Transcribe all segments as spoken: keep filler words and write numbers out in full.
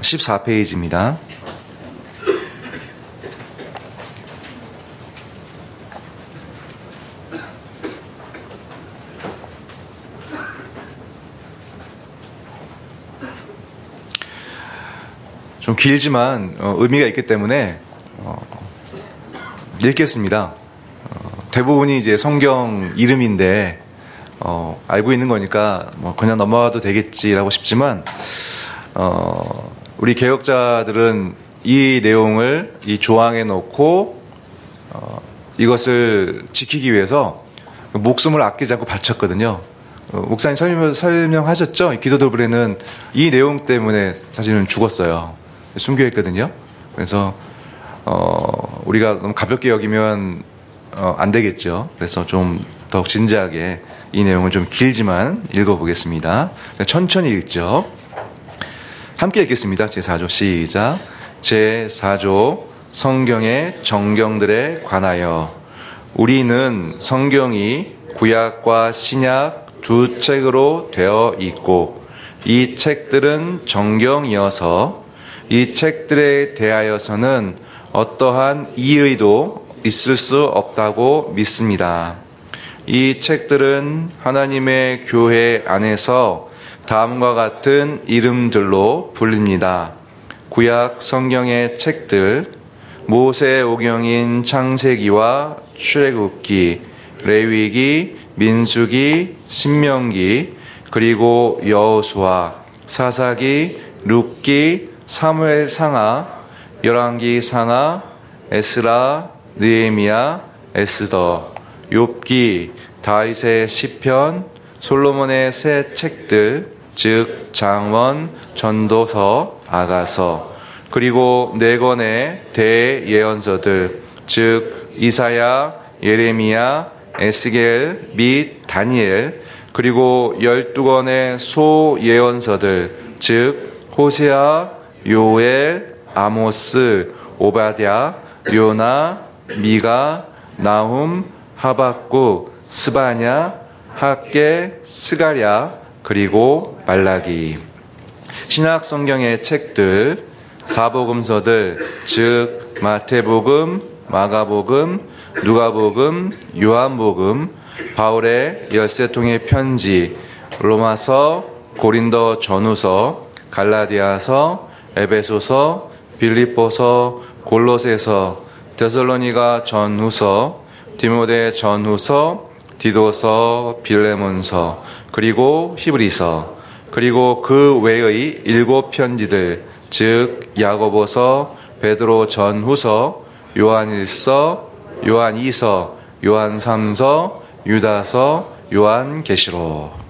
십사 페이지입니다. 좀 길지만 어, 의미가 있기 때문에 어, 읽겠습니다. 어, 대부분이 이제 성경 이름인데 어, 알고 있는 거니까 뭐 그냥 넘어가도 되겠지라고 싶지만 어, 우리 개혁자들은 이 내용을 이 조항에 넣고 어, 이것을 지키기 위해서 목숨을 아끼지 않고 바쳤거든요. 어, 목사님 설명, 설명하셨죠? 기도도블에는 이 내용 때문에 사실은 죽었어요. 순교했거든요. 그래서 어, 우리가 너무 가볍게 여기면 어, 안 되겠죠. 그래서 좀 더욱 진지하게 이 내용을 좀 길지만 읽어보겠습니다. 천천히 읽죠. 함께 읽겠습니다. 제사 조 시작. 제사 조 성경의 정경들에 관하여 우리는 성경이 구약과 신약 두 책으로 되어 있고 이 책들은 정경이어서 이 책들에 대하여서는 어떠한 이의도 있을 수 없다고 믿습니다. 이 책들은 하나님의 교회 안에서 다음과 같은 이름들로 불립니다. 구약 성경의 책들, 모세오경인 창세기와 출애굽기, 레위기, 민수기, 신명기, 그리고 여호수아, 사사기, 룻기, 사무엘 상하, 열왕기 상하, 에스라, 느헤미야, 에스더, 욥기, 다윗의 시편, 솔로몬의 새 책들, 즉 장원, 전도서, 아가서, 그리고 네 권의 대예언서들, 즉 이사야, 예레미야, 에스겔 및 다니엘, 그리고 열두 권의 소예언서들, 즉 호세아, 요엘, 아모스, 오바댜, 요나, 미가, 나훔, 하박국, 스바냐, 학개, 스가랴, 그리고 말라기. 신약 성경의 책들, 사복음서들, 즉 마태복음, 마가복음, 누가복음, 요한복음, 바울의 열세 통의 편지, 로마서, 고린도 전후서, 갈라디아서, 에베소서, 빌립보서, 골로새서, 데살로니가 전후서, 디모데 전후서, 디도서, 빌레몬서, 그리고 히브리서, 그리고 그 외의 일곱 편지들, 즉 야고보서, 베드로 전후서, 요한일서, 요한이서, 요한삼서, 유다서, 요한계시록.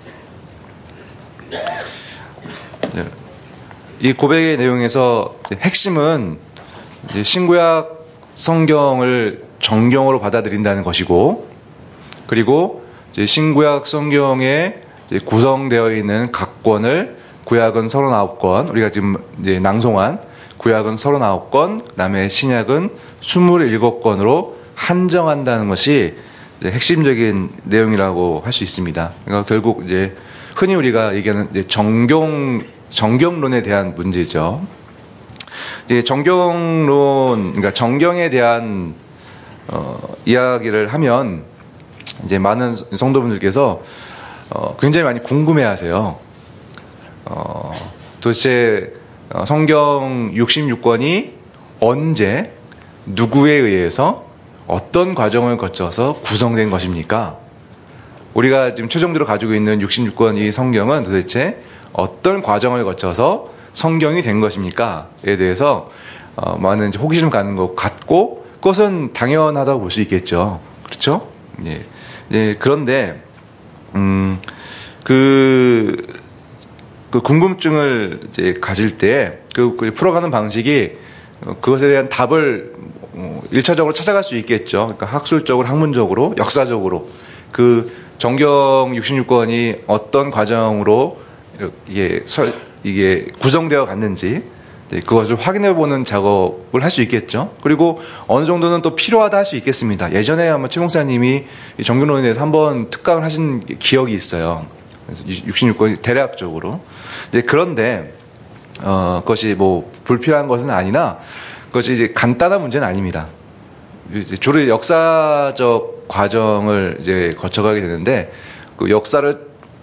이 고백의 내용에서 핵심은 신구약 성경을 정경으로 받아들인다는 것이고, 그리고 신구약 성경에 구성되어 있는 각 권을 구약은 서른아홉 권, 우리가 지금 이제 낭송한 구약은 서른아홉 권, 그다음에 신약은 스물일곱 권으로 한정한다는 것이 핵심적인 내용이라고 할 수 있습니다. 그러니까 결국 이제 흔히 우리가 얘기하는 이제 정경 정경론에 대한 문제죠. 이제 정경론, 그러니까 정경에 대한 어, 이야기를 하면 이제 많은 성도분들께서 어, 굉장히 많이 궁금해하세요. 어, 도대체 성경 육십육 권이 언제 누구에 의해서 어떤 과정을 거쳐서 구성된 것입니까? 우리가 지금 최종적으로 가지고 있는 육십육 권 이 성경은 도대체 어떤 과정을 거쳐서 성경이 된 것입니까? 에 대해서 어, 많은 이제 호기심 갖는 것 같고, 그것은 당연하다고 볼 수 있겠죠. 그렇죠? 예. 예, 그런데 음, 그, 그 궁금증을 이제 가질 때 그, 그 풀어가는 방식이 그것에 대한 답을 일차적으로 찾아갈 수 있겠죠. 그러니까 학술적으로, 학문적으로, 역사적으로 그 정경 육십육 권이 어떤 과정으로 이게 설, 이게 구성되어 갔는지 그것을 확인해보는 작업을 할 수 있겠죠. 그리고 어느 정도는 또 필요하다 할 수 있겠습니다. 예전에 아마 최 목사님이 정경론에 대해서 한번 특강을 하신 기억이 있어요. 그래서 육십육 권이 대략적으로. 이제 그런데 어, 그것이 뭐 불필요한 것은 아니나 그것이 이제 간단한 문제는 아닙니다. 이제 주로 역사적 과정을 이제 거쳐가게 되는데 그 역사를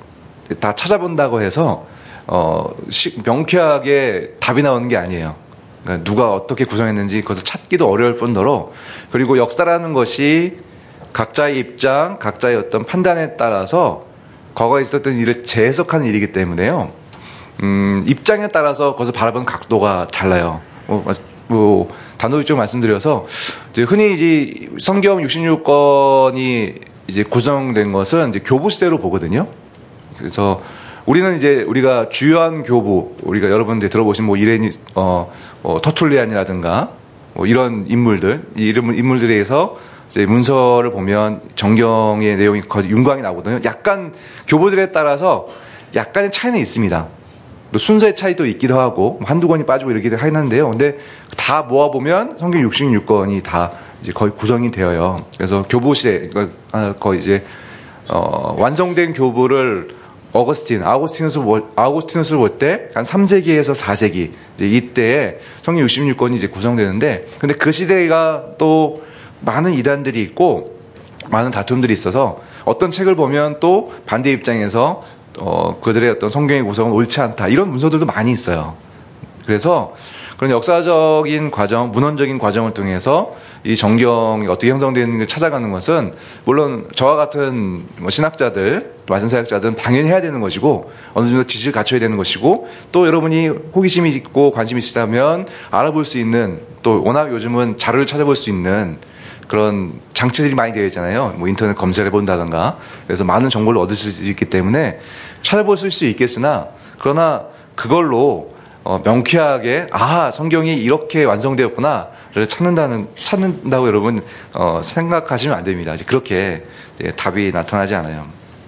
다 찾아본다고 해서 어, 시, 명쾌하게 답이 나오는 게 아니에요. 그러니까 누가 어떻게 구성했는지 그것을 찾기도 어려울 뿐더러 그리고 역사라는 것이 각자의 입장, 각자의 어떤 판단에 따라서 과거에 있었던 일을 재해석하는 일이기 때문에요. 음, 입장에 따라서 그것을 바라보는 각도가 달라요. 뭐, 뭐 단도직입적으로 말씀드려서 이제 흔히 이제 성경 육십육 권이 이제 구성된 것은 이제 교부 시대로 보거든요. 그래서 우리는 이제 우리가 주요한 교부, 우리가 여러분들 들어보신 뭐 이레니, 어, 어 터툴리안이라든가 뭐 이런 인물들, 이 이름 인물들에 의해서 이제 문서를 보면 정경의 내용이 거의 윤곽이 나오거든요. 약간 교부들에 따라서 약간의 차이는 있습니다. 또 순서의 차이도 있기도 하고 한두 권이 빠지고 이러기도 하긴 한데요. 근데 다 모아보면 성경 육십육 권이 다 이제 거의 구성이 되어요. 그래서 교부 시대, 그러니까 거의 이제 어, 완성된 교부를 어거스틴, 아우구스티누스를 볼, 아우구스티누스를 볼 때 한 삼 세기에서 사 세기 이제 이때에 성경 육십육 권이 이제 구성되는데, 근데 그 시대가 또 많은 이단들이 있고 많은 다툼들이 있어서 어떤 책을 보면 또 반대 입장에서 어, 그들의 어떤 성경의 구성은 옳지 않다 이런 문서들도 많이 있어요. 그래서 그런 역사적인 과정, 문헌적인 과정을 통해서 이 정경이 어떻게 형성되는지를 찾아가는 것은 물론 저와 같은 뭐 신학자들, 말씀사역자들은 당연히 해야 되는 것이고 어느 정도 지식을 갖춰야 되는 것이고 또 여러분이 호기심이 있고 관심이 있으시다면 알아볼 수 있는 또 워낙 요즘은 자료를 찾아볼 수 있는 그런 장치들이 많이 되어 있잖아요. 뭐 인터넷 검색을 해본다든가. 그래서 많은 정보를 얻으실 수 있기 때문에 찾아보실 수 있겠으나 그러나 그걸로 어, 명쾌하게 아 성경이 이렇게 완성되었구나를 찾는다는 찾는다고 여러분 어, 생각하시면 안 됩니다. 이제 그렇게 이제 답이 나타나지 않아요.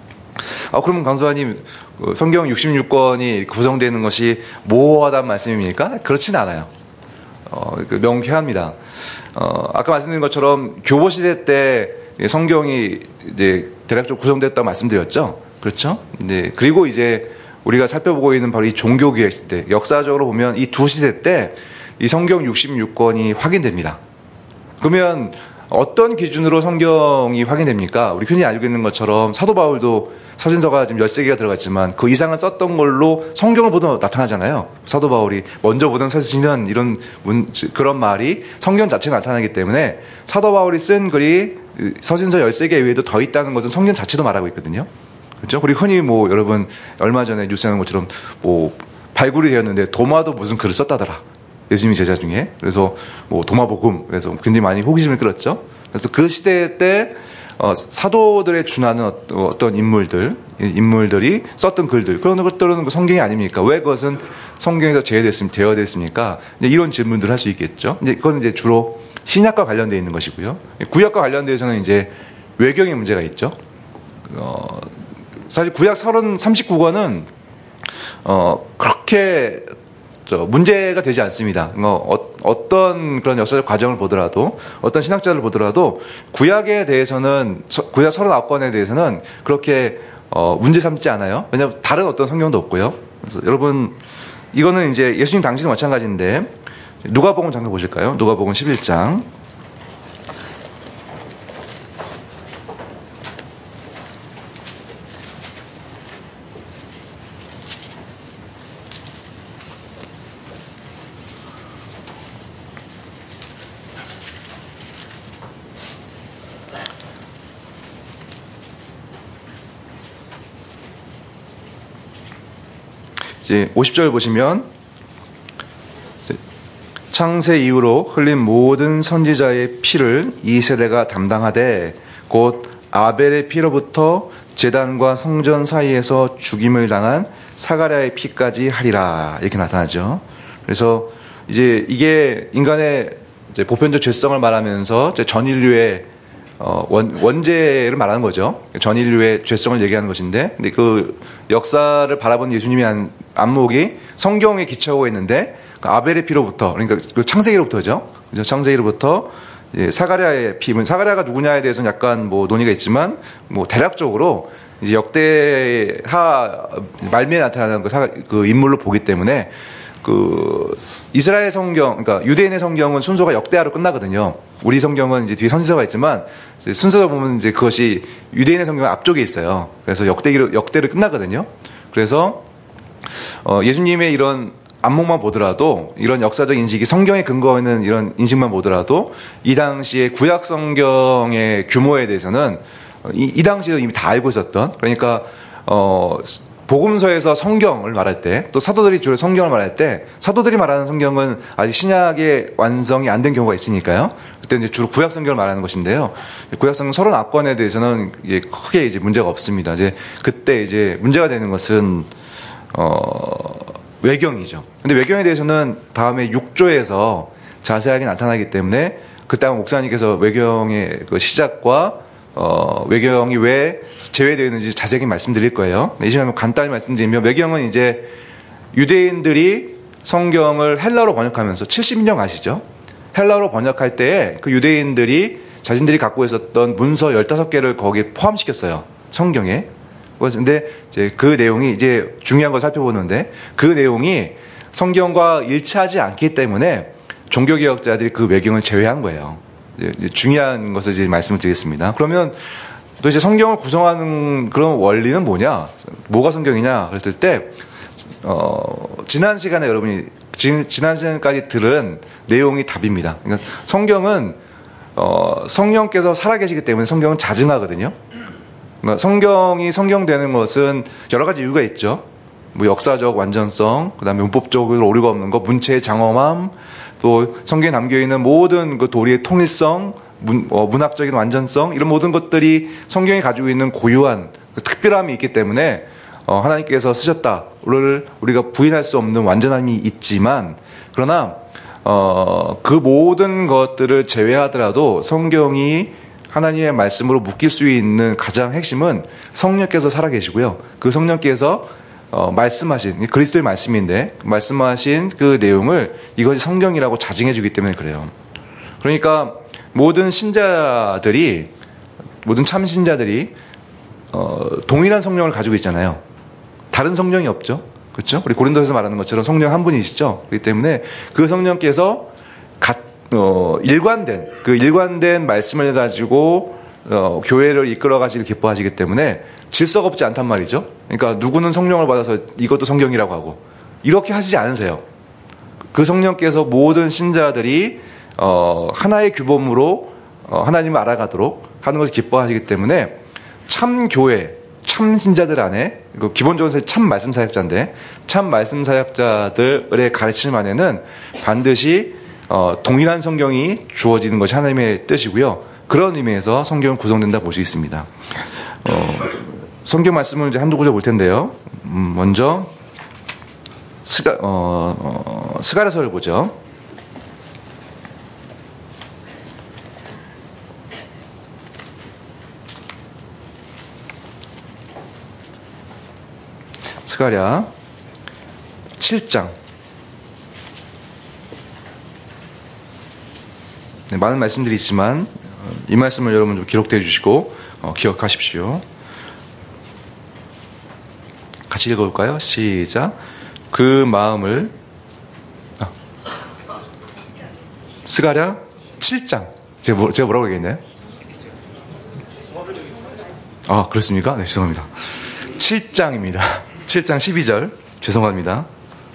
아, 그러면 강수아님 성경 육십육 권이 구성되는 것이 모호하다는 말씀입니까? 그렇진 않아요. 어, 명쾌합니다. 어, 아까 말씀드린 것처럼 교보 시대 때 성경이 이제 대략적으로 구성됐다고 말씀드렸죠. 그렇죠? 네. 그리고 이제 우리가 살펴보고 있는 바로 이 종교개혁 시대, 역사적으로 보면 이 두 시대 때 이 성경 육십육 권이 확인됩니다. 그러면 어떤 기준으로 성경이 확인됩니까? 우리 흔히 알고 있는 것처럼 사도 바울도 서신서가 지금 열세 개가 들어갔지만 그 이상을 썼던 걸로 성경을 보도 나타나잖아요. 사도 바울이 먼저 보던 서신은 이런 문, 그런 말이 성경 자체에 나타나기 때문에 사도 바울이 쓴 글이 서신서 열세 개 외에도 더 있다는 것은 성경 자체도 말하고 있거든요. 그렇죠? 그리고 흔히 뭐 여러분 얼마 전에 뉴스에 나온 것처럼 뭐 발굴이 되었는데 도마도 무슨 글을 썼다더라. 예수님의 제자 중에. 그래서 뭐 도마복음. 그래서 굉장히 많이 호기심을 끌었죠. 그래서 그 시대 때 어, 사도들에 준하는 어떤 인물들, 인물들이 썼던 글들, 그런 것들은 성경이 아닙니까? 왜 그것은 성경에서 제외됐습니까? 되어됐습니까? 이런 질문들을 할 수 있겠죠. 이제 그건 이제 주로 신약과 관련되어 있는 것이고요. 구약과 관련돼서는 이제 외경의 문제가 있죠. 어, 사실 구약 삼십구 권은 어, 그렇게 저 문제가 되지 않습니다. 어, 어떤 그런 역사적 과정을 보더라도 어떤 신학자를 보더라도 구약에 대해서는 구약 삼십구 권에 대해서는 그렇게 어, 문제 삼지 않아요. 왜냐하면 다른 어떤 성경도 없고요. 그래서 여러분 이거는 이제 예수님 당시도 마찬가지인데 누가복음 잠깐 보실까요? 누가복음 십일 장. 이제 오십 절 보시면 창세 이후로 흘린 모든 선지자의 피를 이 세대가 담당하되 곧 아벨의 피로부터 제단과 성전 사이에서 죽임을 당한 사가랴의 피까지 하리라 이렇게 나타나죠. 그래서 이제 이게 인간의 이제 보편적 죄성을 말하면서 이제 전 인류의 어, 원, 원죄를 말하는 거죠. 전 인류의 죄성을 얘기하는 것인데, 근데 그 역사를 바라본 예수님의 안, 안목이 성경에 기초하고 있는데, 그 아벨의 피로부터, 그러니까 그 창세기로부터죠. 그죠? 창세기로부터 예, 사가랴의 피, 사가랴가 누구냐에 대해서는 약간 뭐 논의가 있지만, 뭐 대략적으로 이제 역대하 말미에 나타나는 그, 사, 그 인물로 보기 때문에, 그 이스라엘 성경, 그러니까 유대인의 성경은 순서가 역대하로 끝나거든요. 우리 성경은 이제 뒤에 선지서가 있지만 순서를 보면 이제 그것이 유대인의 성경 앞쪽에 있어요. 그래서 역대기로 역대로 끝나거든요. 그래서 어, 예수님의 이런 안목만 보더라도, 이런 역사적 인식이 성경에 근거 있는 이런 인식만 보더라도 이 당시의 구약 성경의 규모에 대해서는 이, 이 당시에 이미 다 알고 있었던, 그러니까 어, 복음서에서 성경을 말할 때, 또 사도들이 주로 성경을 말할 때, 사도들이 말하는 성경은 아직 신약의 완성이 안 된 경우가 있으니까요. 그때 이제 주로 구약 성경을 말하는 것인데요. 구약 성경 서론 압권에 대해서는 이게 크게 이제 문제가 없습니다. 이제 그때 이제 문제가 되는 것은 어, 외경이죠. 근데 외경에 대해서는 다음에 육 조에서 자세하게 나타나기 때문에 그때 아마 목사님께서 외경의 그 시작과 어, 외경이 왜 제외되어 있는지 자세하게 말씀드릴 거예요. 이 시간에 간단히 말씀드리면, 외경은 이제 유대인들이 성경을 헬라어로 번역하면서 칠십 년 아시죠? 헬라어로 번역할 때에 그 유대인들이 자신들이 갖고 있었던 문서 열다섯 개를 거기에 포함시켰어요. 성경에. 근데 이제 그 내용이, 이제 중요한 걸 살펴보는데, 그 내용이 성경과 일치하지 않기 때문에 종교개혁자들이 그 외경을 제외한 거예요. 이제 중요한 것을 이제 말씀을 드리겠습니다. 그러면 또 이제 성경을 구성하는 그런 원리는 뭐냐? 뭐가 성경이냐? 그랬을 때, 어, 지난 시간에 여러분이, 지, 지난 시간까지 들은 내용이 답입니다. 그러니까 성경은, 어, 성령께서 살아계시기 때문에 성경은 자증하거든요. 그러니까 성경이 성경되는 것은 여러 가지 이유가 있죠. 뭐 역사적 완전성, 그 다음에 문법적으로 오류가 없는 것, 문체의 장엄함, 또 성경에 담겨있는 모든 그 도리의 통일성, 문, 어, 문학적인 완전성, 이런 모든 것들이 성경이 가지고 있는 고유한 그 특별함이 있기 때문에 어, 하나님께서 쓰셨다를 우리가 부인할 수 없는 완전함이 있지만, 그러나 어, 그 모든 것들을 제외하더라도 성경이 하나님의 말씀으로 묶일 수 있는 가장 핵심은 성령께서 살아계시고요. 그 성령께서 어, 말씀하신, 그리스도의 말씀인데 말씀하신 그 내용을 이것이 성경이라고 자증해 주기 때문에 그래요. 그러니까 모든 신자들이, 모든 참 신자들이 어, 동일한 성령을 가지고 있잖아요. 다른 성령이 없죠. 그렇죠? 우리 고린도에서 말하는 것처럼 성령 한 분이시죠. 그렇기 때문에 그 성령께서 gat, 어, 일관된, 그 일관된 말씀을 가지고 어, 교회를 이끌어 가시길 기뻐하시기 때문에 질서가 없지 않단 말이죠. 그러니까 누구는 성령을 받아서 이것도 성경이라고 하고, 이렇게 하시지 않으세요. 그 성령께서 모든 신자들이 어, 하나의 규범으로 어, 하나님을 알아가도록 하는 것을 기뻐하시기 때문에 참 교회, 참 신자들 안에, 기본적으로 참 말씀 사역자인데 참 말씀 사역자들의 가르침 안에는 반드시 어, 동일한 성경이 주어지는 것이 하나님의 뜻이고요. 그런 의미에서 성경은 구성된다 볼 수 있습니다. 어, 성경 말씀을 이제 한두 구절 볼 텐데요. 음, 먼저 스가, 어, 어, 스가랴서를 보죠. 스가랴 칠 장. 네, 많은 말씀들이 있지만 이 말씀을 여러분 좀 기록해 주시고 어, 기억하십시오. 같이 읽어볼까요? 시작. 그 마음을, 아, 스가랴 칠 장. 제가, 뭐, 제가 뭐라고 얘기했나요? 아, 그렇습니까? 네, 죄송합니다. 칠 장입니다. 칠 장 십이 절. 죄송합니다.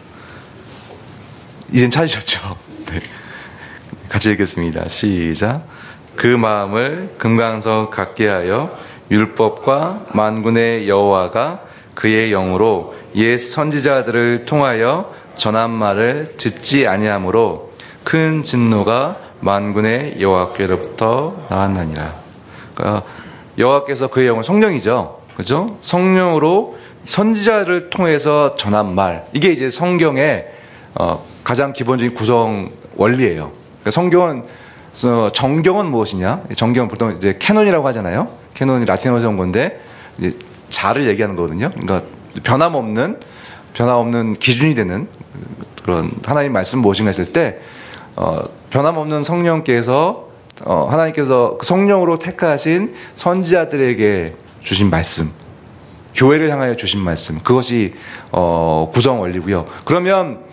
이젠 찾으셨죠? 네. 같이 읽겠습니다. 시작. 그 마음을 금강석 같게 하여 율법과 만군의 여호와가 그의 영으로 옛 선지자들을 통하여 전한 말을 듣지 아니하므로 큰 진노가 만군의 여호와께로부터 나왔나니라. 그러니까 여호와께서 그의 영을, 성령이죠, 그죠? 성령으로 선지자를 통해서 전한 말, 이게 이제 성경의 어, 가장 기본적인 구성 원리예요. 그러니까 성경은 어, 정경은 무엇이냐? 정경은 보통 이제 캐논이라고 하잖아요. 캐논이 라틴어에서 온 건데 이제 자를 얘기하는 거거든요. 그러니까 변함없는, 변함없는 기준이 되는 그런 하나님 말씀 무엇인가 했을 때, 어, 변함없는 성령께서, 어, 하나님께서 성령으로 택하신 선지자들에게 주신 말씀, 교회를 향하여 주신 말씀, 그것이 어, 구성 원리고요. 그러면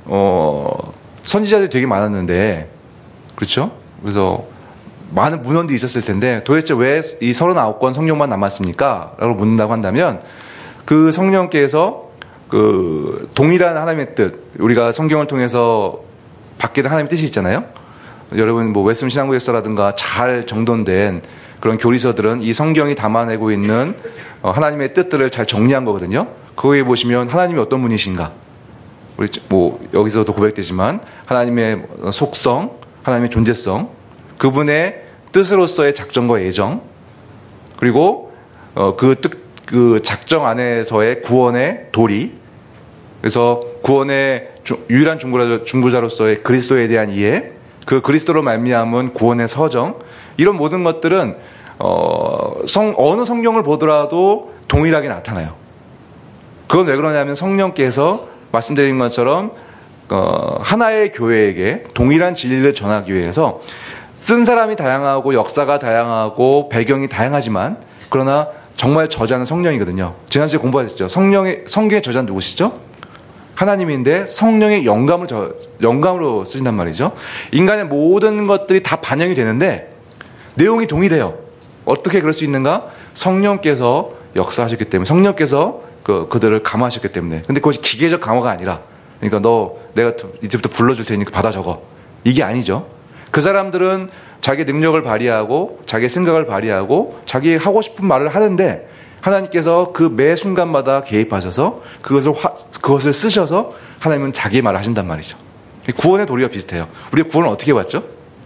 어, 선지자들이 되게 많았는데, 그렇죠? 그래서 많은 문헌들이 있었을 텐데 도대체 왜 이 서른아홉 권 성경만 남았습니까? 라고 묻는다고 한다면 그 성령께서 그 동일한 하나님의 뜻, 우리가 성경을 통해서 받게 된 하나님의 뜻이 있잖아요. 여러분 뭐 웨스민 신앙고에서라든가 잘 정돈된 그런 교리서들은 이 성경이 담아내고 있는 하나님의 뜻들을 잘 정리한 거거든요. 거기에 보시면 하나님이 어떤 분이신가, 우리 뭐 여기서도 고백되지만 하나님의 속성, 하나님의 존재성, 그분의 뜻으로서의 작정과 예정, 그리고 어, 그 뜻, 그 작정 안에서의 구원의 도리, 그래서 구원의 주, 유일한 중보자, 중보자로서의 그리스도에 대한 이해, 그 그리스도로 말미암은 구원의 서정, 이런 모든 것들은 어, 성, 어느 성경을 보더라도 동일하게 나타나요. 그건 왜 그러냐면 성령께서 말씀드린 것처럼 어, 하나의 교회에게 동일한 진리를 전하기 위해서 쓴 사람이 다양하고 역사가 다양하고 배경이 다양하지만 그러나 정말 저자는 성령이거든요. 지난주에 공부하셨죠. 성령의, 성경의 저자는 누구시죠? 하나님인데 성령의 영감을 저, 영감으로 쓰신단 말이죠. 인간의 모든 것들이 다 반영이 되는데 내용이 동일해요. 어떻게 그럴 수 있는가? 성령께서 역사하셨기 때문에, 성령께서 그, 그들을 감화하셨기 때문에. 근데 그것이 기계적 감화가 아니라, 그러니까 너 내가 이제부터 불러줄 테니까 받아 적어, 이게 아니죠. 그 사람들은 자기 능력을 발휘하고 자기 생각을 발휘하고 자기 하고 싶은 말을 하는데 하나님께서 그 매 순간마다 개입하셔서 그것을 화, 그것을 쓰셔서 하나님은 자기의 말을 하신단 말이죠. 구원의 도리가 비슷해요. 우리가 구원을 어떻게 받죠?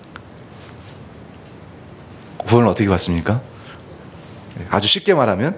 구원을 어떻게 받습니까? 아주 쉽게 말하면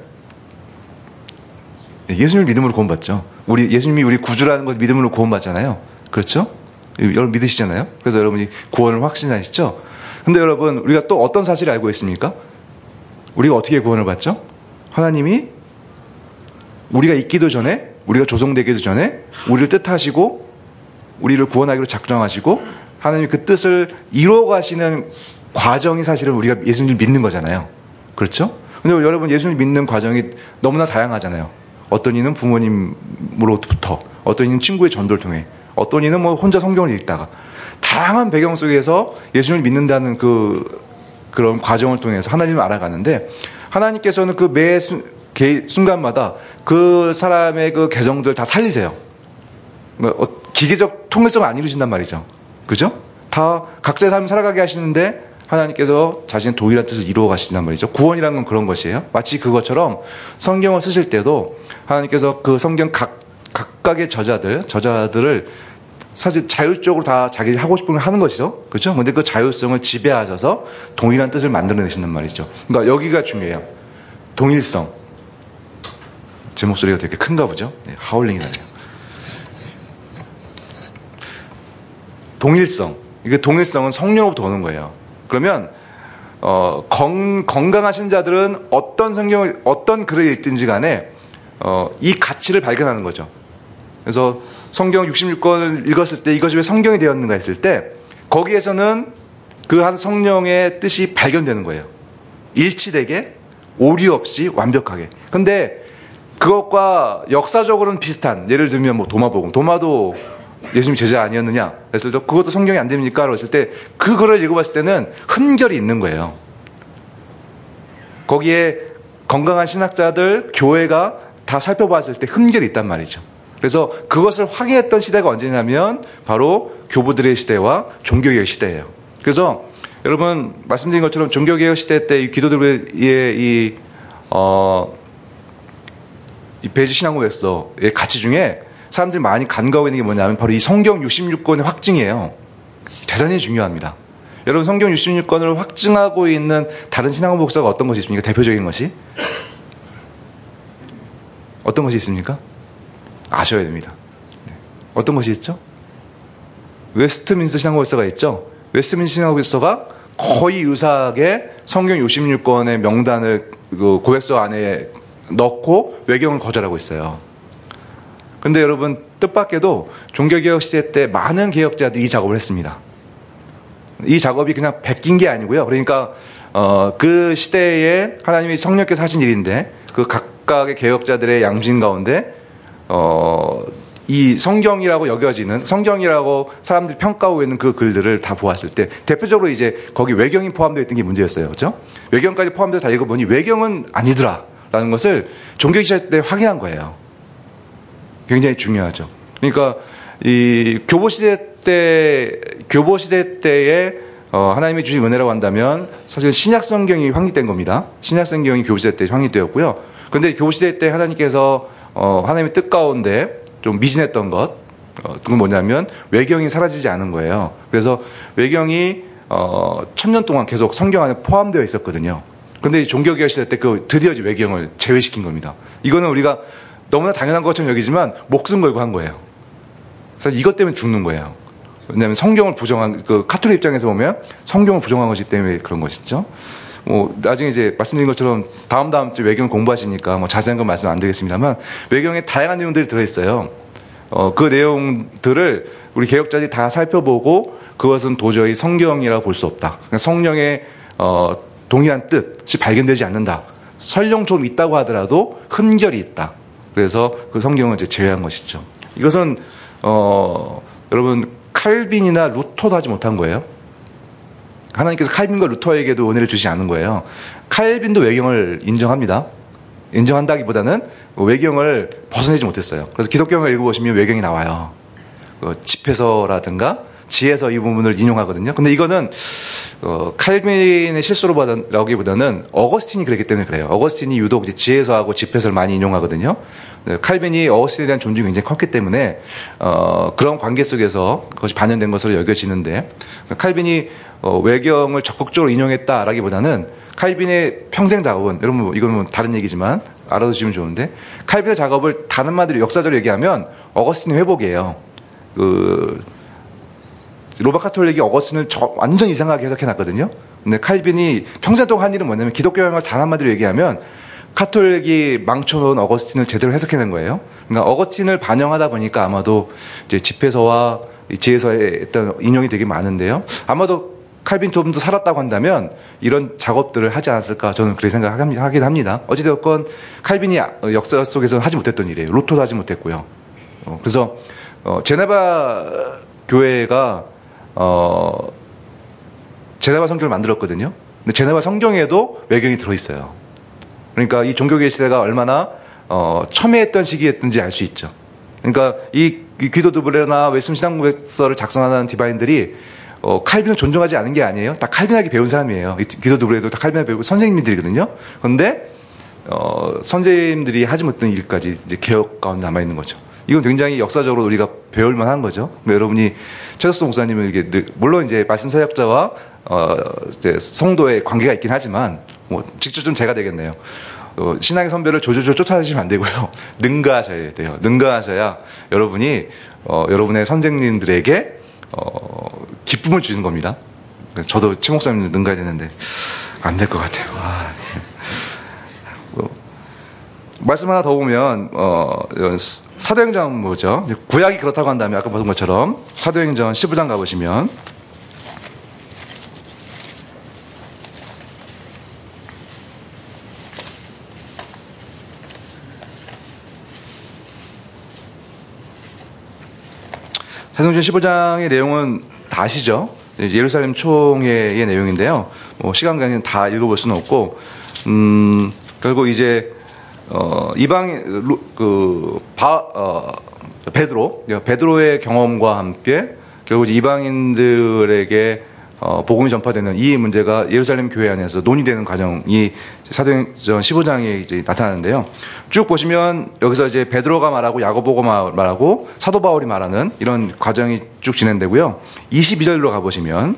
예수님을 믿음으로 구원받죠. 우리 예수님이 우리 구주라는 걸 믿음으로 구원받잖아요. 그렇죠? 여러분 믿으시잖아요. 그래서 여러분이 구원을 확신하시죠. 근데 여러분, 우리가 또 어떤 사실을 알고 있습니까? 우리가 어떻게 구원을 받죠? 하나님이 우리가 있기도 전에, 우리가 조성되기도 전에 우리를 뜻하시고 우리를 구원하기로 작정하시고 하나님이 그 뜻을 이루어 가시는 과정이 사실은 우리가 예수님을 믿는 거잖아요. 그렇죠? 근데 여러분, 예수님을 믿는 과정이 너무나 다양하잖아요. 어떤 이는 부모님으로부터, 어떤 이는 친구의 전도를 통해, 어떤 이는 뭐 혼자 성경을 읽다가, 다양한 배경 속에서 예수님을 믿는다는 그 그런 과정을 통해서 하나님을 알아가는데, 하나님께서는 그 매 순간마다 그 사람의 그 개성들을 다 살리세요. 기계적 통일성을 안 이루신단 말이죠. 그죠? 다 각자의 삶을 살아가게 하시는데 하나님께서 자신의 동일한 뜻을 이루어 가신단 말이죠. 구원이라는 건 그런 것이에요. 마치 그것처럼 성경을 쓰실 때도 하나님께서 그 성경 각, 각각의 저자들, 저자들을 사실 자율적으로 다 자기 하고 싶은 걸 하는 것이죠. 그렇죠? 근데 그 자율성을 지배하셔서 동일한 뜻을 만들어내신단 말이죠. 그러니까 여기가 중요해요. 동일성. 제 목소리가 되게 큰가 보죠? 네, 하울링이 나네요. 동일성. 이게 동일성은 성령으로부터 오는 거예요. 그러면 어, 건, 건강한 신자들은 어떤 성경을, 어떤 글을 읽든지 간에 어, 이 가치를 발견하는 거죠. 그래서 성경 육십육 권을 읽었을 때 이것이 왜 성경이 되었는가 했을 때 거기에서는 그 한 성령의 뜻이 발견되는 거예요. 일치되게, 오류 없이 완벽하게. 근데 그것과 역사적으로는 비슷한, 예를 들면 뭐 도마복음, 도마도 예수님 제자 아니었느냐 했을 때 그것도 성경이 안 됩니까? 라고 했을 때 그거를 읽어봤을 때는 흠결이 있는 거예요. 거기에 건강한 신학자들, 교회가 다 살펴봤을 때 흠결이 있단 말이죠. 그래서 그것을 확인했던 시대가 언제냐면 바로 교부들의 시대와 종교개혁 시대예요. 그래서 여러분 말씀드린 것처럼 종교개혁 시대 때 이 기도들의 이, 어, 이 배지 신앙고백서의 가치 중에 사람들이 많이 간과하고 있는 게 뭐냐면 바로 이 성경 육십육 권의 확증이에요. 대단히 중요합니다. 여러분 성경 육십육 권을 확증하고 있는 다른 신앙고백서가 어떤 것이 있습니까? 대표적인 것이 어떤 것이 있습니까? 아셔야 됩니다. 네. 어떤 것이 있죠? 웨스트민스터 신앙고백서가 있죠. 웨스트민스터 신앙고백서가 거의 유사하게 성경 육십육 권의 명단을 그 고백서 안에 넣고 외경을 거절하고 있어요. 근데 여러분 뜻밖에도 종교개혁 시대 때 많은 개혁자들이 이 작업을 했습니다. 이 작업이 그냥 베낀 게 아니고요. 그러니까 어, 그 시대에 하나님이 성령께서 하신 일인데 그 각각의 개혁자들의 양심 가운데 어, 이 성경이라고 여겨지는, 성경이라고 사람들이 평가하고 있는 그 글들을 다 보았을 때 대표적으로 이제 거기 외경이 포함되어 있던 게 문제였어요. 그렇죠? 외경까지 포함돼서 다 읽어보니 외경은 아니더라라는 것을 종교개혁 시대 때 확인한 거예요. 굉장히 중요하죠. 그러니까 이 교보 시대 때, 교보 시대 때에 어, 하나님이 주신 은혜라고 한다면 사실 신약 성경이 확립된 겁니다. 신약 성경이 교보 시대 때 확립되었고요. 그런데 교보 시대 때 하나님께서 어, 하나님의 뜻 가운데 좀 미진했던 것, 어, 그건 뭐냐면 외경이 사라지지 않은 거예요. 그래서 외경이 어, 천년 동안 계속 성경 안에 포함되어 있었거든요. 그런데 종교개혁 시대 때 그 드디어 외경을 제외시킨 겁니다. 이거는 우리가 너무나 당연한 것처럼 여기지만 목숨 걸고 한 거예요. 그래서 이것 때문에 죽는 거예요. 왜냐하면 성경을 부정한, 그 카톨릭 입장에서 보면 성경을 부정한 것이기 때문에 그런 것이죠. 뭐 나중에 이제 말씀드린 것처럼 다음 다음 주 외경 공부하시니까 뭐 자세한 건 말씀 안 드리겠습니다만 외경에 다양한 내용들이 들어있어요. 어, 그 내용들을 우리 개혁자들이 다 살펴보고 그것은 도저히 성경이라고 볼 수 없다. 성령의 어, 동일한 뜻이 발견되지 않는다. 설령 좀 있다고 하더라도 흠결이 있다. 그래서 그 성경을 이제 제외한 것이죠. 이것은 어, 여러분 칼빈이나 루터도 하지 못한 거예요. 하나님께서 칼빈과 루터에게도 은혜를 주시지 않은 거예요. 칼빈도 외경을 인정합니다. 인정한다기보다는 외경을 벗어내지 못했어요. 그래서 기독경을 읽어보시면 외경이 나와요. 그 집에서라든가 지에서 이 부분을 인용하거든요. 근데 이거는 어, 칼빈의 실수로라기보다는 어거스틴이 그랬기 때문에 그래요. 어거스틴이 유독 이제 지에서하고 집에서를 많이 인용하거든요. 네, 칼빈이 어거스틴에 대한 존중이 굉장히 컸기 때문에 어, 그런 관계 속에서 그것이 반영된 것으로 여겨지는데 칼빈이 어, 외경을 적극적으로 인용했다라기보다는 칼빈의 평생 작업은 여러분 이건 다른 얘기지만 알아두시면 좋은데 칼빈의 작업을 다른 한마디로 역사적으로 얘기하면 어거스틴 회복이에요. 그 로마 카톨릭이 어거스틴을 저, 완전 이상하게 해석해놨거든요. 근데 칼빈이 평생 동안 한 일은 뭐냐면 기독교형을 단 한마디로 얘기하면 카톨릭이 망쳐놓은 어거스틴을 제대로 해석해낸 거예요. 그러니까 어거스틴을 반영하다 보니까 아마도 이제 집회서와 지혜서에 어떤 인용이 되게 많은데요. 아마도 칼빈 좀 더 살았다고 한다면 이런 작업들을 하지 않았을까 저는 그렇게 생각하긴 합니다. 어찌되었건 칼빈이 역사 속에서는 하지 못했던 일이에요. 루터도 하지 못했고요. 어, 그래서 어, 제네바 교회가 어, 제네바 성경을 만들었거든요. 근데 제네바 성경에도 외경이 들어있어요. 그러니까 이 종교개혁 시대가 얼마나 어, 첨예했던 시기였던지 알 수 있죠. 그러니까 이, 이 기도 두브레나 웨스민 신앙고백서를 작성하는 디바인들이 어, 칼빈을 존중하지 않은 게 아니에요. 다 칼빈하게 배운 사람이에요. 이 기도 두브레도 다 칼빈하게 배우고 선생님들이거든요. 그런데 어, 선생님들이 하지 못했던 일까지 이제 개혁 가운데 남아 있는 거죠. 이건 굉장히 역사적으로 우리가 배울 만한 거죠. 여러분이 최석수 목사님은 이게 늘, 물론 이제 말씀 사역자와 어, 이제 성도의 관계가 있긴 하지만 뭐 직접 좀 제가 되겠네요. 어, 신앙의 선배를 조조조 쫓아다니시면 안 되고요. 능가하셔야 돼요. 능가하셔야 여러분이 어, 여러분의 선생님들에게 어, 기쁨을 주는 겁니다. 저도 최 목사님 능가해야 되는데 안 될 것 같아요. 아, 뭐, 말씀 하나 더 보면 어, 사도행전 뭐죠? 구약이 그렇다고 한다면 아까 보던 것처럼 사도행전 십오 장 가보시면 사도행전 십오 장의 내용은 다 아시죠? 예루살렘 총회의 내용인데요. 뭐 시간 관계는 다 읽어볼 수는 없고, 음, 결국 이제 어, 이방 그 바, 어, 베드로 베드로의 경험과 함께 결국 이방인들에게 어, 복음이 전파되는 이 문제가 예루살렘 교회 안에서 논의되는 과정이 사도행전 십오 장에 이제 나타나는데요. 쭉 보시면 여기서 이제 베드로가 말하고 야고보가 말하고 사도 바울이 말하는 이런 과정이 쭉 진행되고요. 이십이 절로 가보시면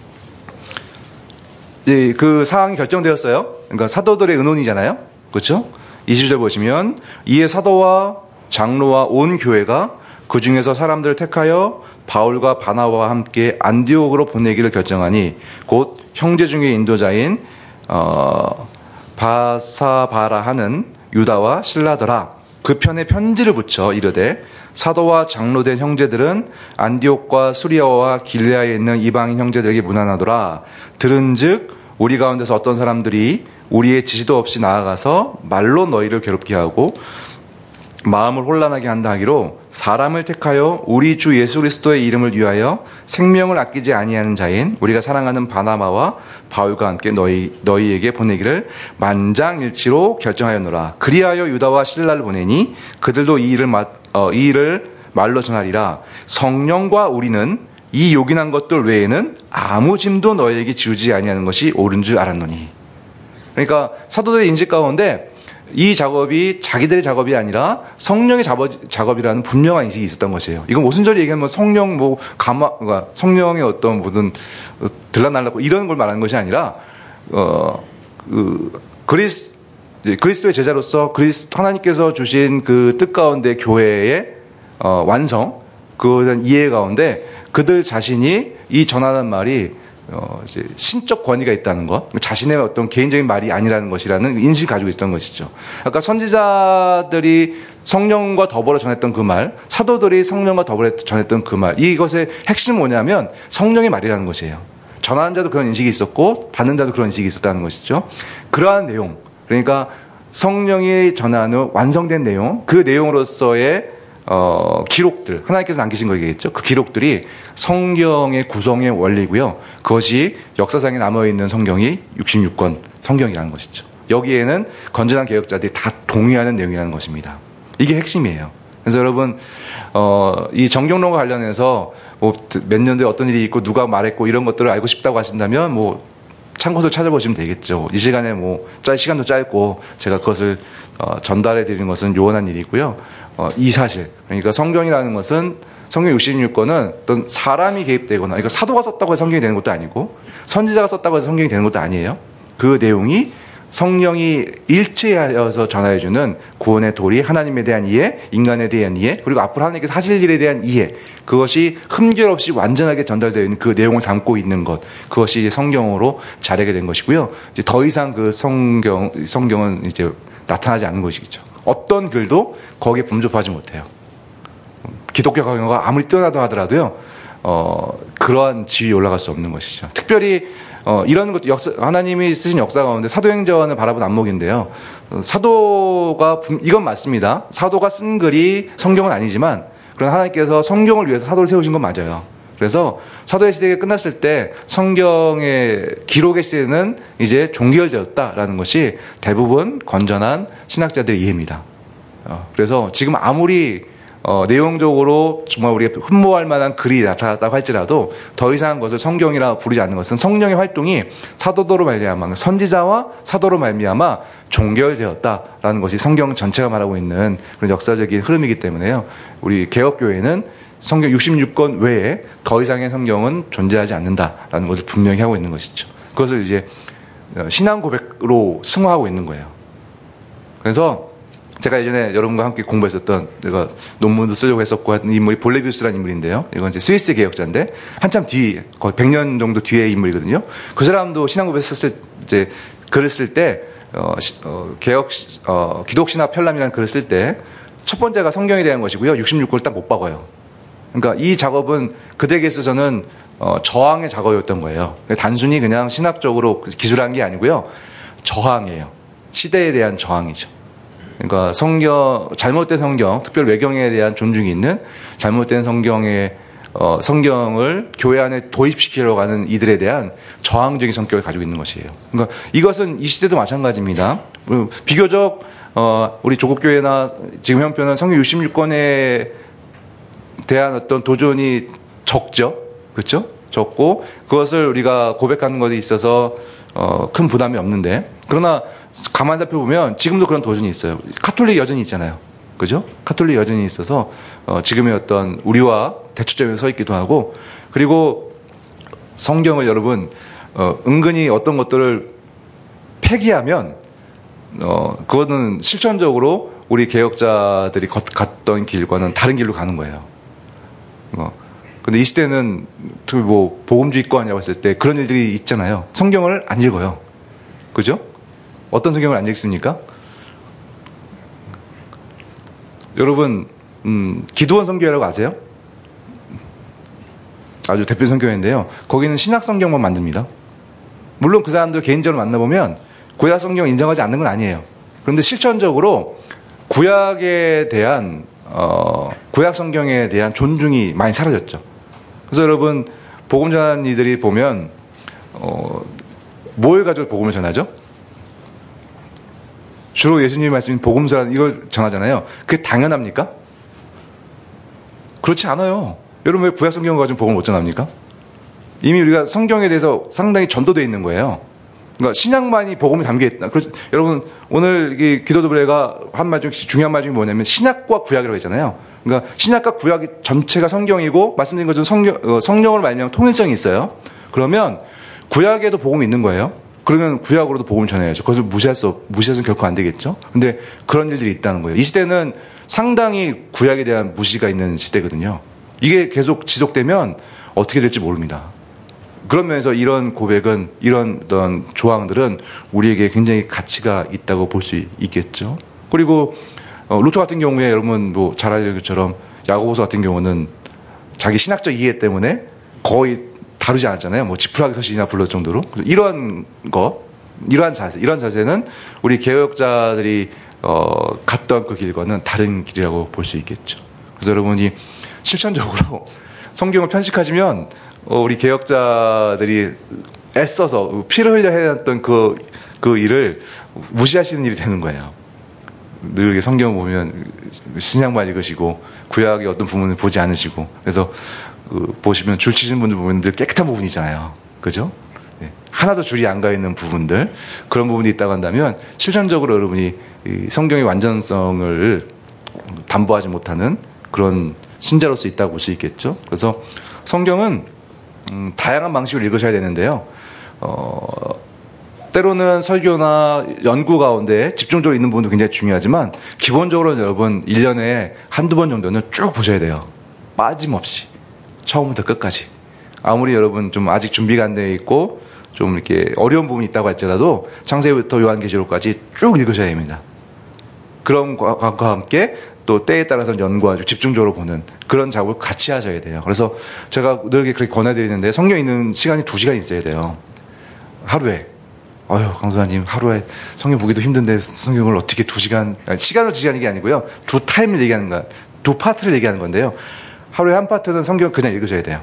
이제 그 사항이 결정되었어요. 그러니까 사도들의 의논이잖아요. 그렇죠? 이십 절 보시면 이에 사도와 장로와 온 교회가 그 중에서 사람들을 택하여 바울과 바나바와 함께 안디옥으로 보내기를 결정하니 곧 형제 중에 인도자인 어, 바사바라 하는 유다와 실라더라. 그 편에 편지를 붙여 이르되 사도와 장로된 형제들은 안디옥과 수리아와 길레아에 있는 이방인 형제들에게 문안하더라. 들은즉 우리 가운데서 어떤 사람들이 우리의 지시도 없이 나아가서 말로 너희를 괴롭게 하고 마음을 혼란하게 한다 하기로 사람을 택하여 우리 주 예수 그리스도의 이름을 위하여 생명을 아끼지 아니하는 자인 우리가 사랑하는 바나바와 바울과 함께 너희, 너희에게 보내기를 만장일치로 결정하였노라. 그리하여 유다와 실라를 보내니 그들도 이 일을, 마, 어, 이 일을 말로 전하리라. 성령과 우리는 이 요긴한 것들 외에는 아무 짐도 너희에게 지우지 아니하는 것이 옳은 줄 알았노니. 그러니까 사도들의 인식 가운데 이 작업이 자기들의 작업이 아니라 성령의 작업이라는 분명한 인식이 있었던 것이에요. 이건 모순절이 얘기하면 성령 뭐 감화, 그러니까 성령의 어떤 무슨 들락날락 이런 걸 말하는 것이 아니라 어, 그 그리스 그리스도의 제자로서 그리스 하나님께서 주신 그 뜻 가운데 교회의 어, 완성 그에 대한 이해 가운데 그들 자신이 이 전하는 말이 어, 이제 신적 권위가 있다는 것, 자신의 어떤 개인적인 말이 아니라는 것이라는 인식을 가지고 있었던 것이죠. 아까 선지자들이 성령과 더불어 전했던 그 말, 사도들이 성령과 더불어 전했던 그 말, 이것의 핵심은 뭐냐면 성령의 말이라는 것이에요. 전하는 자도 그런 인식이 있었고, 받는 자도 그런 인식이 있었다는 것이죠. 그러한 내용, 그러니까 성령이 전하는 완성된 내용, 그 내용으로서의 어, 기록들, 하나님께서 남기신 거겠죠. 그 기록들이 성경의 구성의 원리고요. 그것이 역사상에 남아있는 성경이 육십육 권 성경이라는 것이죠. 여기에는 건전한 개혁자들이 다 동의하는 내용이라는 것입니다. 이게 핵심이에요. 그래서 여러분, 어, 이 정경론과 관련해서 뭐 몇 년도에 어떤 일이 있고 누가 말했고 이런 것들을 알고 싶다고 하신다면 뭐 참고서 찾아보시면 되겠죠. 이 시간에 뭐 짧, 시간도 짧고 제가 그것을 어, 전달해 드리는 것은 요원한 일이고요. 어, 이 사실, 그러니까 성경이라는 것은 성경 육십육 권은 어떤 사람이 개입되거나, 그러니까 사도가 썼다고 해서 성경이 되는 것도 아니고 선지자가 썼다고 해서 성경이 되는 것도 아니에요. 그 내용이 성령이 일체하여서 전하여주는 구원의 도리, 하나님에 대한 이해, 인간에 대한 이해, 그리고 앞으로 하나님께서 하실 일에 대한 이해, 그것이 흠결 없이 완전하게 전달되어 있는 그 내용을 담고 있는 것, 그것이 이제 성경으로 자라게 된 것이고요. 이제 더 이상 그 성경, 성경은 이제 나타나지 않는 것이겠죠. 어떤 글도 거기에 범접하지 못해요. 기독교 강요가 아무리 뛰어나다 하더라도요, 어, 그러한 지위에 올라갈 수 없는 것이죠. 특별히, 어, 이런 것도 역사, 하나님이 쓰신 역사 가운데 사도행전을 바라본 안목인데요. 사도가, 이건 맞습니다. 사도가 쓴 글이 성경은 아니지만, 그러나 하나님께서 성경을 위해서 사도를 세우신 건 맞아요. 그래서 사도의 시대가 끝났을 때 성경의 기록의 시대는 이제 종결되었다라는 것이 대부분 건전한 신학자들의 이해입니다. 어, 그래서 지금 아무리 어, 내용적으로 정말 우리가 흠모할 만한 글이 나타났다고 할지라도 더 이상 것을 성경이라 부르지 않는 것은 성령의 활동이 사도도로 말미암아 선지자와 사도로 말미암아 종결되었다라는 것이 성경 전체가 말하고 있는 그런 역사적인 흐름이기 때문에요. 우리 개혁교회는 성경 육십육 권 외에 더 이상의 성경은 존재하지 않는다라는 것을 분명히 하고 있는 것이죠. 그것을 이제 신앙 고백으로 승화하고 있는 거예요. 그래서 제가 예전에 여러분과 함께 공부했었던, 제가 논문도 쓰려고 했었고 하던 인물이 볼레비우스라는 인물인데요. 이건 이제 스위스 개혁자인데 한참 뒤, 거의 백 년 정도 뒤의 인물이거든요. 그 사람도 신앙 고백 썼을 이제 글을 쓸 때, 어, 어, 개혁, 어, 기독신학 편람이라는 글을 쓸 때 첫 번째가 성경에 대한 것이고요. 육십육 권을 딱 못 박아요. 그러니까 이 작업은 그들에게 있어서는 어, 저항의 작업이었던 거예요. 단순히 그냥 신학적으로 기술한 게 아니고요. 저항이에요. 시대에 대한 저항이죠. 그러니까 성경, 잘못된 성경, 특별 외경에 대한 존중이 있는 잘못된 성경의, 어, 성경을 교회 안에 도입시키려고 하는 이들에 대한 저항적인 성격을 가지고 있는 것이에요. 그러니까 이것은 이 시대도 마찬가지입니다. 비교적, 어, 우리 조국교회나 지금 형편은 성경 육십육 권에 대한 어떤 도전이 적죠. 그렇죠? 적고, 그것을 우리가 고백하는 것에 있어서, 어, 큰 부담이 없는데, 그러나 가만 살펴보면 지금도 그런 도전이 있어요. 카톨릭 여전히 있잖아요. 그죠? 카톨릭 여전히 있어서 어, 지금의 어떤 우리와 대초점에 서 있기도 하고, 그리고 성경을 여러분 어, 은근히 어떤 것들을 폐기하면 어, 그거는 실천적으로 우리 개혁자들이 걷, 갔던 길과는 다른 길로 가는 거예요. 어. 근데 이 시대는 뭐 복음주의권이라고 했을 때 그런 일들이 있잖아요. 성경을 안 읽어요. 그죠? 어떤 성경을 안 읽습니까? 여러분, 음, 기도원 성경이라고 아세요? 아주 대표 성경인데요. 거기는 신학 성경만 만듭니다. 물론 그 사람들 개인적으로 만나보면 구약 성경 인정하지 않는 건 아니에요. 그런데 실천적으로 구약에 대한 어, 구약 성경에 대한 존중이 많이 사라졌죠. 그래서 여러분 복음 전하는 이들이 보면 어, 뭘 가지고 복음을 전하죠? 주로 예수님이 말씀인 복음 전하 이걸 전하잖아요. 그게 당연합니까? 그렇지 않아요. 여러분 왜 구약 성경을 가지고 복음을 못 전합니까? 이미 우리가 성경에 대해서 상당히 전도되어 있는 거예요. 그러니까 신약만이 복음이 담겨 있다. 그래서 여러분 오늘 이 기도도브레가 한 말 중 중요한 말 중에 뭐냐면 신약과 구약이라고 했잖아요. 그러니까 신약과 구약이 전체가 성경이고 말씀드린 것처럼 성경, 어, 성령으로 말미암아 통일성이 있어요. 그러면 구약에도 복음이 있는 거예요. 그러면 구약으로도 복음을 전해야죠. 그것을 무시할 수, 무시해서는 결코 안 되겠죠. 근데 그런 일들이 있다는 거예요. 이 시대는 상당히 구약에 대한 무시가 있는 시대거든요. 이게 계속 지속되면 어떻게 될지 모릅니다. 그런 면에서 이런 고백은, 이런 어떤 조항들은 우리에게 굉장히 가치가 있다고 볼 수 있겠죠. 그리고 어, 루터 같은 경우에 여러분 뭐 잘 알는 것처럼 야고보서 같은 경우는 자기 신학적 이해 때문에 거의 다루지 않았잖아요. 뭐 지푸라기 서신이나 불렀 정도로. 이런 거, 이러한 자세, 이런 자세는 우리 개혁자들이 어, 갔던 그 길과는 다른 길이라고 볼 수 있겠죠. 그래서 여러분이 실천적으로 성경을 편식하시면 어, 우리 개혁자들이 애써서 피를 흘려 해왔던 그, 그 일을 무시하시는 일이 되는 거예요. 늘 성경 보면 신약만 읽으시고 구약의 어떤 부분을 보지 않으시고 그래서 그 보시면 줄 치신 분들 보면 늘 깨끗한 부분이잖아요. 그죠? 네. 하나도 줄이 안 가 있는 부분들 그런 부분이 있다고 한다면 실천적으로 여러분이 이 성경의 완전성을 담보하지 못하는 그런 신자로서 있다고 볼 수 있겠죠. 그래서 성경은 음, 다양한 방식으로 읽으셔야 되는데요. 어, 때로는 설교나 연구 가운데 집중적으로 있는 부분도 굉장히 중요하지만 기본적으로는 여러분 일 년에 한두 번 정도는 쭉 보셔야 돼요. 빠짐없이. 처음부터 끝까지. 아무리 여러분 좀 아직 준비가 안 되어 있고 좀 이렇게 어려운 부분이 있다고 할지라도 창세기부터 요한계시록까지 쭉 읽으셔야 됩니다. 그런 것과 함께 또 때에 따라서는 연구하고 집중적으로 보는 그런 작업을 같이 하셔야 돼요. 그래서 제가 늘 그렇게 권해드리는데 성경 읽는 시간이 두 시간 있어야 돼요. 하루에. 아유, 강수사님 하루에 성경 보기도 힘든데 성경을 어떻게 두 시간, 아니, 시간을 두 시간 이게 아니고요. 두 타임을 얘기하는 거야. 두 파트를 얘기하는 건데요. 하루에 한 파트는 성경 그냥 읽으셔야 돼요.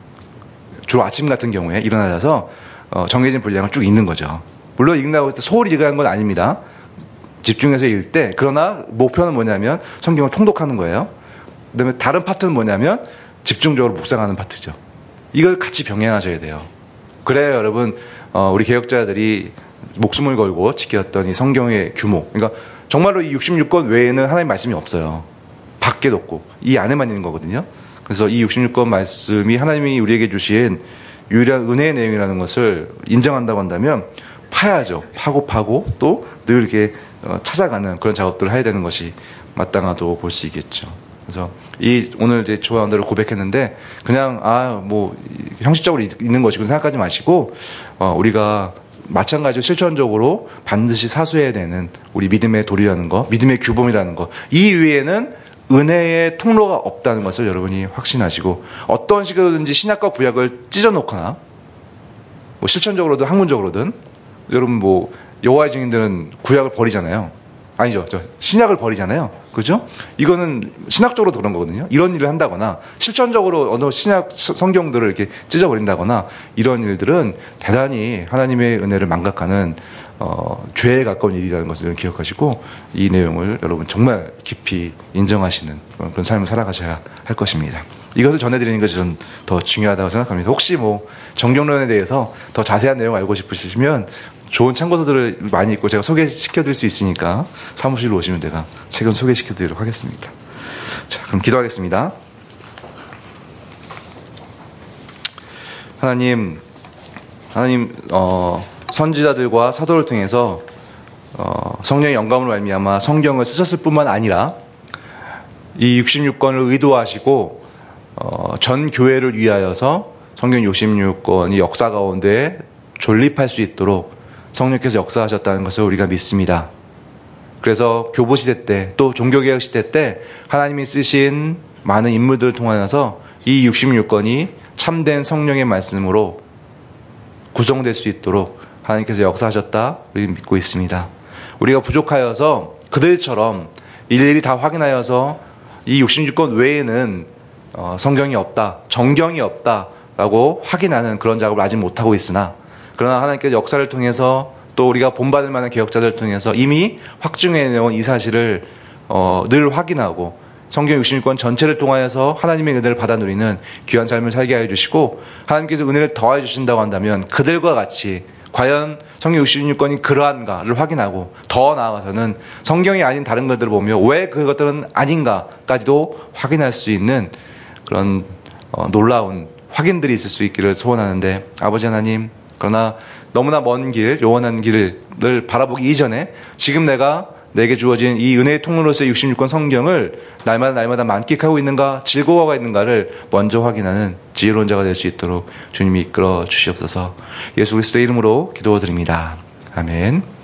주로 아침 같은 경우에 일어나셔서 어, 정해진 분량을 쭉 읽는 거죠. 물론 읽는다고 해서 소홀히 읽으라는 건 아닙니다. 집중해서 읽을 때 그러나 목표는 뭐냐면 성경을 통독하는 거예요. 그다음에 다른 파트는 뭐냐면 집중적으로 묵상하는 파트죠. 이걸 같이 병행하셔야 돼요. 그래야 여러분 어, 우리 개혁자들이 목숨을 걸고 지켰던 이 성경의 규모, 그러니까 정말로 이 육십육 권 외에는 하나님의 말씀이 없어요. 밖에도 없고 이 안에만 있는 거거든요. 그래서 이 육십육 권 말씀이 하나님이 우리에게 주신 유일한 은혜의 내용이라는 것을 인정한다고 한다면 파야죠. 파고 파고 또 늘 이렇게 찾아가는 그런 작업들을 해야 되는 것이 마땅하다고 볼 수 있겠죠. 그래서 이 오늘 이제 조언들을 고백했는데 그냥 아 뭐 형식적으로 있는 것이고 생각하지 마시고 어, 우리가 마찬가지로 실천적으로 반드시 사수해야 되는 우리 믿음의 도리라는 거, 믿음의 규범이라는 거, 이 위에는 은혜의 통로가 없다는 것을 여러분이 확신하시고 어떤 식으로든지 신약과 구약을 찢어놓거나 뭐 실천적으로든 학문적으로든 여러분 뭐 여호와의 증인들은 구약을 버리잖아요. 아니죠. 저 신약을 버리잖아요. 그죠? 이거는 신학적으로 그런 거거든요. 이런 일을 한다거나 실천적으로 어느 신약 성경들을 이렇게 찢어버린다거나 이런 일들은 대단히 하나님의 은혜를 망각하는 어, 죄에 가까운 일이라는 것을 기억하시고 이 내용을 여러분 정말 깊이 인정하시는 그런 삶을 살아가셔야 할 것입니다. 이것을 전해드리는 것이 전 더 중요하다고 생각합니다. 혹시 뭐 정경론에 대해서 더 자세한 내용 알고 싶으시면 좋은 참고서들을 많이 있고 제가 소개시켜드릴 수 있으니까 사무실로 오시면 제가 책은 소개시켜드리도록 하겠습니다. 자, 그럼 기도하겠습니다. 하나님, 하나님 어, 선지자들과 사도를 통해서 어, 성령의 영감으로 말미암아 성경을 쓰셨을 뿐만 아니라 이 육십육 권을 의도하시고 어, 전 교회를 위하여서 성경 육십육 권이 역사 가운데 존립할 수 있도록 성령께서 역사하셨다는 것을 우리가 믿습니다. 그래서 교보 시대 때 또 종교개혁 시대 때 하나님이 쓰신 많은 인물들을 통하여서 이 육십육 권이 참된 성령의 말씀으로 구성될 수 있도록 하나님께서 역사하셨다 우리 믿고 있습니다. 우리가 부족하여서 그들처럼 일일이 다 확인하여서 이 육십육 권 외에는 어, 성경이 없다, 정경이 없다라고 확인하는 그런 작업을 아직 못하고 있으나, 그러나 하나님께서 역사를 통해서 또 우리가 본받을 만한 개혁자들을 통해서 이미 확증해 놓은 이 사실을 어, 늘 확인하고 성경 육십육 권 전체를 통하여서 하나님의 은혜를 받아 누리는 귀한 삶을 살게 하여 주시고, 하나님께서 은혜를 더해 주신다고 한다면 그들과 같이 과연 성경 육십육 권이 그러한가를 확인하고, 더 나아가서는 성경이 아닌 다른 것들을 보며 왜 그것들은 아닌가까지도 확인할 수 있는 그런 어, 놀라운 확인들이 있을 수 있기를 소원하는데, 아버지 하나님, 그러나 너무나 먼 길, 요원한 길을 바라보기 이전에 지금 내가 내게 주어진 이 은혜의 통로로서의 육십육 권 성경을 날마다 날마다 만끽하고 있는가, 즐거워하고 있는가를 먼저 확인하는 지혜로운 자가 될 수 있도록 주님이 이끌어 주시옵소서. 예수 그리스도의 이름으로 기도드립니다. 아멘.